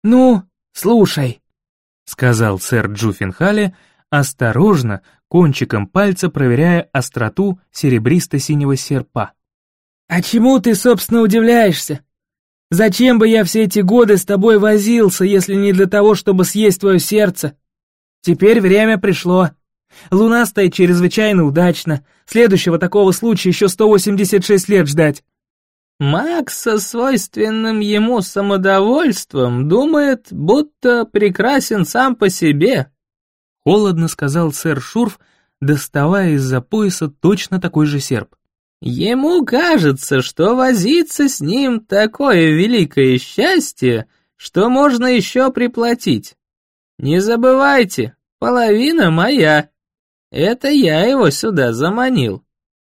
«Ну, слушай», — сказал сэр Джуффин Халли, осторожно, кончиком пальца проверяя остроту серебристо-синего серпа. «А чему ты, собственно, удивляешься? Зачем бы я все эти годы с тобой возился, если не для того, чтобы съесть твое сердце? Теперь время пришло. Луна стоит чрезвычайно удачно. Следующего такого случая еще 186 лет ждать». Макс со свойственным ему самодовольством думает, будто прекрасен сам по себе. Холодно сказал сэр Шурф, доставая из-за пояса точно такой же серп. Ему кажется, что возиться с ним такое великое счастье, что можно еще приплатить. Не забывайте, половина моя. Это я его сюда заманил.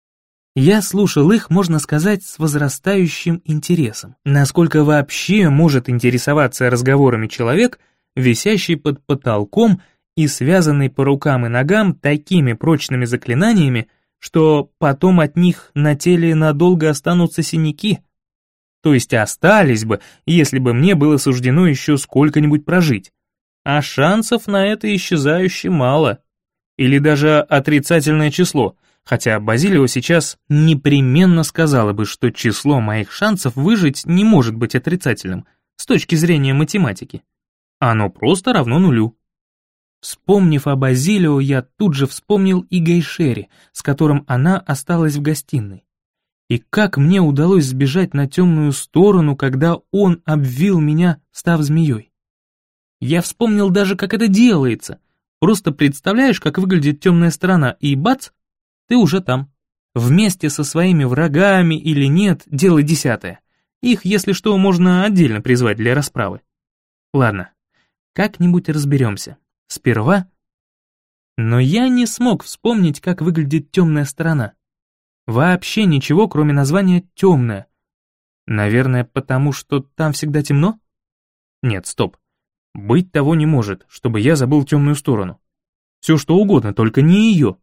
Я слушал их, можно сказать, с возрастающим интересом. Насколько вообще может интересоваться разговорами человек, висящий под потолком и связанный по рукам и ногам такими прочными заклинаниями, что потом от них на теле надолго останутся синяки. То есть остались бы, если бы мне было суждено еще сколько-нибудь прожить. А шансов на это исчезающе мало. Или даже отрицательное число. Хотя Базилио сейчас непременно сказала бы, что число моих шансов выжить не может быть отрицательным с точки зрения математики. Оно просто равно нулю. Вспомнив о Базилио, я тут же вспомнил и Гейшери, с которым она осталась в гостиной. И как мне удалось сбежать на темную сторону, когда он обвил меня, став змеей. Я вспомнил даже, как это делается. Просто представляешь, как выглядит темная сторона, и бац, ты уже там. Вместе со своими врагами или нет, дело десятое. Их, если что, можно отдельно призвать для расправы. Ладно, как-нибудь разберемся. Сперва... Но я не смог вспомнить, как выглядит темная сторона. Вообще ничего, кроме названия «темная». Наверное, потому что там всегда темно? Нет, стоп. Быть того не может, чтобы я забыл темную сторону. Все что угодно, только не ее.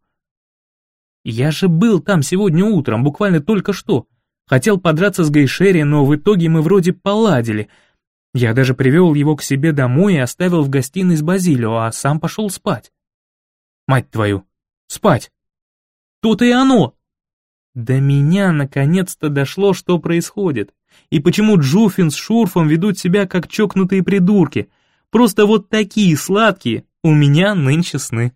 Я же был там сегодня утром, буквально только что. Хотел подраться с Гейшери, но в итоге мы вроде поладили. Я даже привел его к себе домой и оставил в гостиной с Базилио, а сам пошел спать. Мать твою, спать! То-то и оно! До меня наконец-то дошло, что происходит. И почему Джуффин с Шурфом ведут себя как чокнутые придурки. Просто вот такие сладкие у меня нынче сны.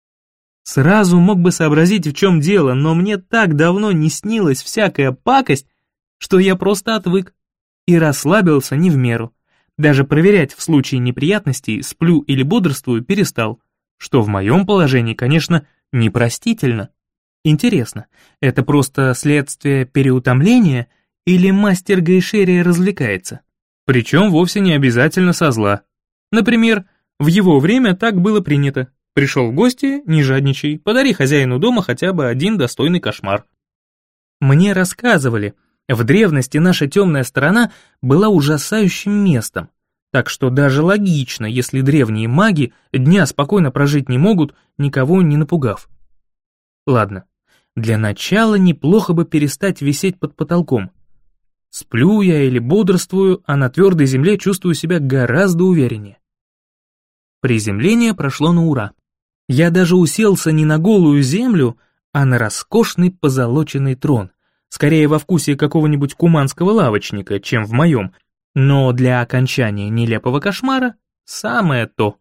Сразу мог бы сообразить, в чем дело, но мне так давно не снилась всякая пакость, что я просто отвык и расслабился не в меру. Даже проверять в случае неприятностей, сплю или бодрствую, перестал, что в моем положении, конечно, непростительно. Интересно, это просто следствие переутомления или мастер Гейшери развлекается? Причем вовсе не обязательно со зла. Например, в его время так было принято. Пришел в гости, не жадничай, подари хозяину дома хотя бы один достойный кошмар. Мне рассказывали, в древности наша темная сторона была ужасающим местом, так что даже логично, если древние маги дня спокойно прожить не могут, никого не напугав. Ладно, для начала неплохо бы перестать висеть под потолком. Сплю я или бодрствую, а на твердой земле чувствую себя гораздо увереннее. Приземление прошло на ура. Я даже уселся не на голую землю, а на роскошный позолоченный трон, скорее во вкусе какого-нибудь куманского лавочника, чем в моем, но для окончания нелепого кошмара самое то.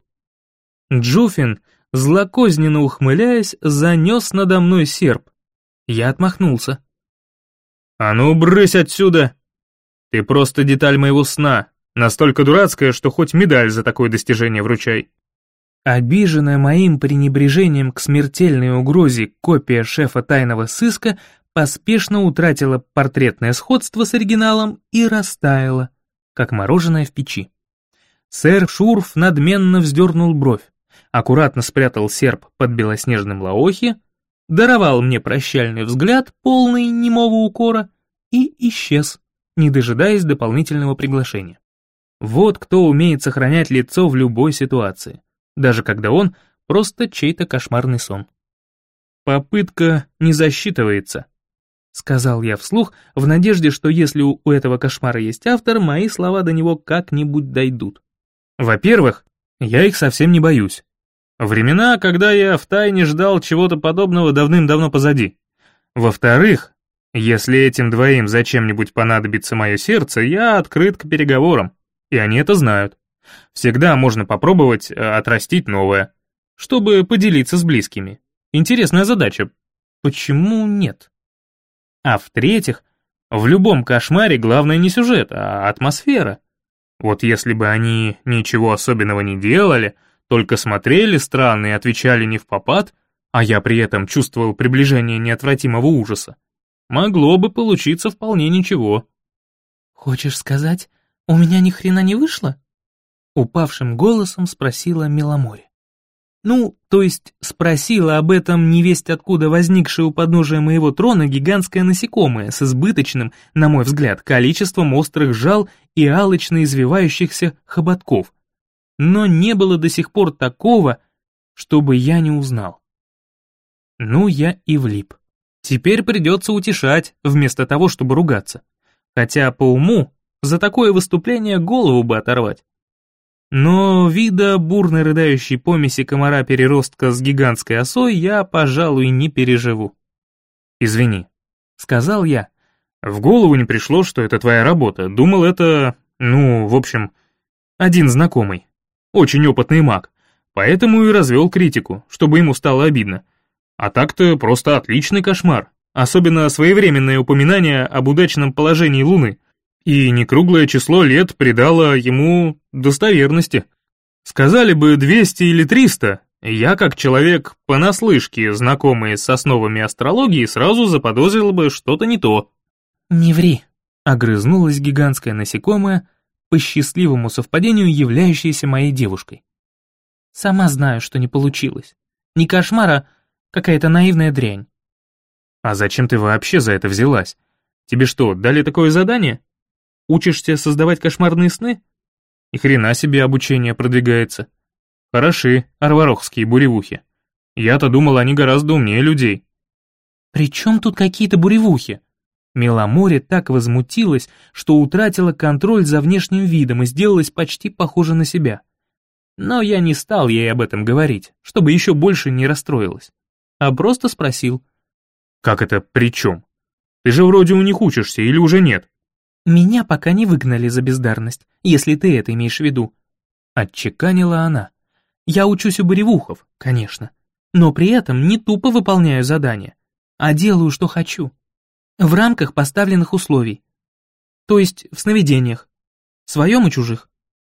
Джуффин, злокозненно ухмыляясь, занес надо мной серп. Я отмахнулся. «А ну, брысь отсюда! Ты просто деталь моего сна, настолько дурацкая, что хоть медаль за такое достижение вручай». Обиженная моим пренебрежением к смертельной угрозе копия шефа тайного сыска поспешно утратила портретное сходство с оригиналом и растаяла, как мороженое в печи. Сэр Шурф надменно вздернул бровь, аккуратно спрятал серп под белоснежным лаохи, даровал мне прощальный взгляд, полный немого укора, и исчез, не дожидаясь дополнительного приглашения. Вот кто умеет сохранять лицо в любой ситуации, даже когда он просто чей-то кошмарный сон. «Попытка не засчитывается», — сказал я вслух, в надежде, что если у этого кошмара есть автор, мои слова до него как-нибудь дойдут. Во-первых, я их совсем не боюсь. Времена, когда я втайне ждал чего-то подобного, давным-давно позади. Во-вторых, если этим двоим зачем-нибудь понадобится мое сердце, я открыт к переговорам, и они это знают. Всегда можно попробовать отрастить новое, чтобы поделиться с близкими. Интересная задача. Почему нет? А в-третьих, в любом кошмаре главное не сюжет, а атмосфера. Вот если бы они ничего особенного не делали, только смотрели странно и отвечали не впопад, а я при этом чувствовал приближение неотвратимого ужаса, могло бы получиться вполне ничего. «Хочешь сказать, у меня ни хрена не вышло?» Упавшим голосом спросила Миломоре. Ну, то есть спросила об этом невесть откуда возникшее у подножия моего трона гигантское насекомое с избыточным, на мой взгляд, количеством острых жал и алчно извивающихся хоботков. Но не было до сих пор такого, чтобы я не узнал. Ну, я и влип. Теперь придется утешать, вместо того, чтобы ругаться. Хотя по уму за такое выступление голову бы оторвать. Но вида бурно рыдающей помеси комара-переростка с гигантской осой я, пожалуй, не переживу. «Извини», — сказал я. «В голову не пришло, что это твоя работа. Думал, это, в общем, один знакомый. Очень опытный маг. Поэтому и развел критику, чтобы ему стало обидно. А так-то просто отличный кошмар. Особенно своевременное упоминание об удачном положении Луны. И некруглое число лет придало ему достоверности. Сказали бы 200 или 300, я, как человек понаслышке, знакомый с основами астрологии, сразу заподозрил бы что-то не то. «Не ври», — огрызнулась гигантское насекомое, по счастливому совпадению являющееся моей девушкой. «Сама знаю, что не получилось. Не кошмар, а какая-то наивная дрянь». «А зачем ты вообще за это взялась? Тебе что, дали такое задание? Учишься создавать кошмарные сны? И хрена себе обучение продвигается. Хороши арварохские буревухи. Я-то думал, они гораздо умнее людей». «При чем тут какие-то буревухи?» Миломоре так возмутилась, что утратила контроль за внешним видом и сделалась почти похожа на себя. Но я не стал ей об этом говорить, чтобы еще больше не расстроилась, а просто спросил. «Как это при чем? Ты же вроде у них учишься или уже нет?» «Меня пока не выгнали за бездарность, если ты это имеешь в виду», — отчеканила она. «Я учусь у буревухов, конечно, но при этом не тупо выполняю задания, а делаю, что хочу, в рамках поставленных условий, то есть в сновидениях, своем и чужих».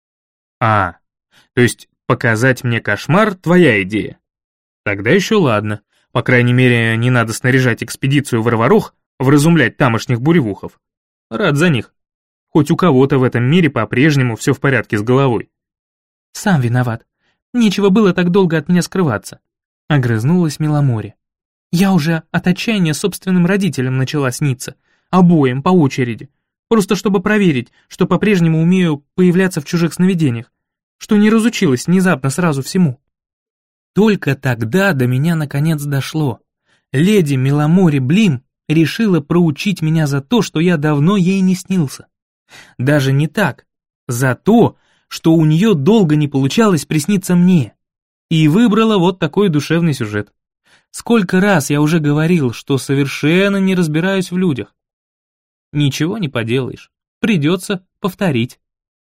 «А, то есть показать мне кошмар — твоя идея? Тогда еще ладно, по крайней мере, не надо снаряжать экспедицию в Арварох, вразумлять тамошних буревухов. Рад за них. Хоть у кого-то в этом мире по-прежнему все в порядке с головой». «Сам виноват. Нечего было так долго от меня скрываться», — огрызнулась Миломоре. «Я уже от отчаяния собственным родителям начала сниться, обоим по очереди, просто чтобы проверить, что по-прежнему умею появляться в чужих сновидениях, что не разучилась внезапно сразу всему». Только тогда до меня наконец дошло. Леди Миломоре Блим решила проучить меня за то, что я давно ей не снился. Даже не так, за то, что у нее долго не получалось присниться мне. И выбрала вот такой душевный сюжет. Сколько раз я уже говорил, что совершенно не разбираюсь в людях. Ничего не поделаешь, придется повторить.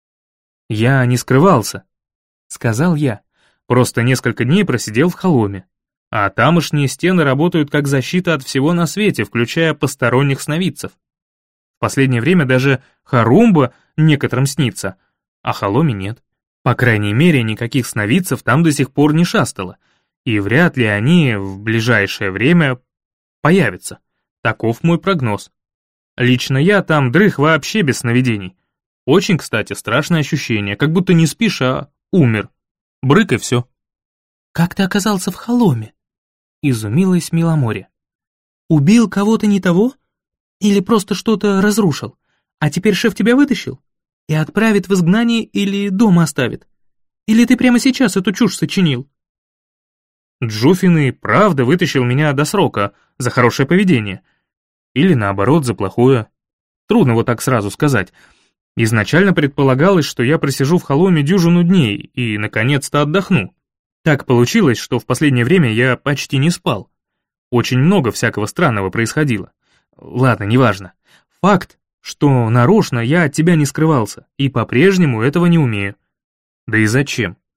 «Я не скрывался», — сказал я, просто несколько дней просидел в холоме. А тамошние стены работают как защита от всего на свете, включая посторонних сновидцев. В последнее время даже Харумба некоторым снится, а Холоме нет. По крайней мере, никаких сновидцев там до сих пор не шастало, и вряд ли они в ближайшее время появятся. Таков мой прогноз. Лично я там дрых вообще без сновидений. Очень, кстати, страшное ощущение, как будто не спишь, а умер. Брык и все. «Как ты оказался в Холоме?» — изумилась Миломоре. «Убил кого-то не того? Или просто что-то разрушил? А теперь шеф тебя вытащил? И отправит в изгнание или дома оставит? Или ты прямо сейчас эту чушь сочинил?» Джуфин и правда вытащил меня до срока за хорошее поведение. Или наоборот, за плохое. Трудно вот так сразу сказать. Изначально предполагалось, что я просижу в Холоме дюжину дней и, наконец-то, отдохну. Так получилось, что в последнее время я почти не спал. Очень много всякого странного происходило. Ладно, неважно. Факт, что нарочно я от тебя не скрывался, и по-прежнему этого не умею. Да и зачем?